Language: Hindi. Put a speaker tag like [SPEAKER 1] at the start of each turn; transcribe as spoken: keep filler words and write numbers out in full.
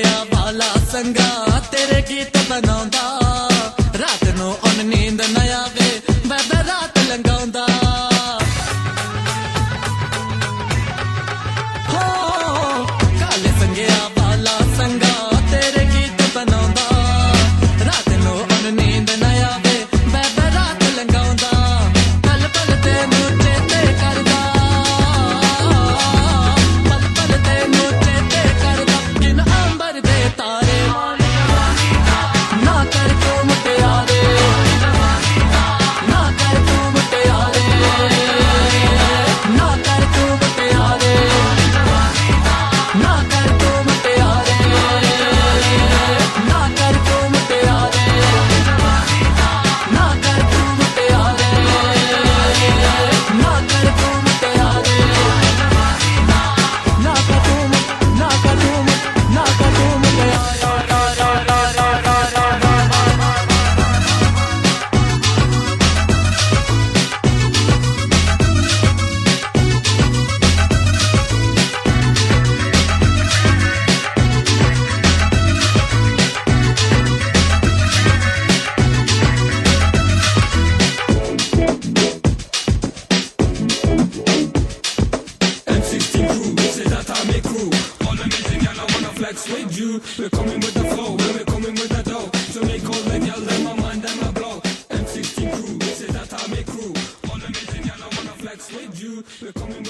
[SPEAKER 1] संगिया वाला संगा तेरे गीत बनाउंदा रात नु उन नींद न आवे मैं रात लंगाउंदा हो काले संगिया वाला संगा तेरे गीत बनाउंदा रात नु उन नींद न आवे मैं रात लंगाउंदा पल पल तेनू चेते करदा पल पल तेनू चेते करदा किन अंबर दे तारे ना कर तू मुटियारे ना कर तू मुटियारे ना कर तू मुटियारे ना कर तू मुटियारे ना कर तू मुटियारे ना कर तू मुटियारे ना कर तू मुटियारे ना कर तू ना कर तू ना कर तू
[SPEAKER 2] M sixteen crew, say that I make crew. All amazing girl, I wanna flex with you. We're coming with the flow, we're coming with the dough. So make all the girls, them my mind, them my blow. M sixteen crew, say that I make crew. All amazing girl, I wanna flex with you. We're coming with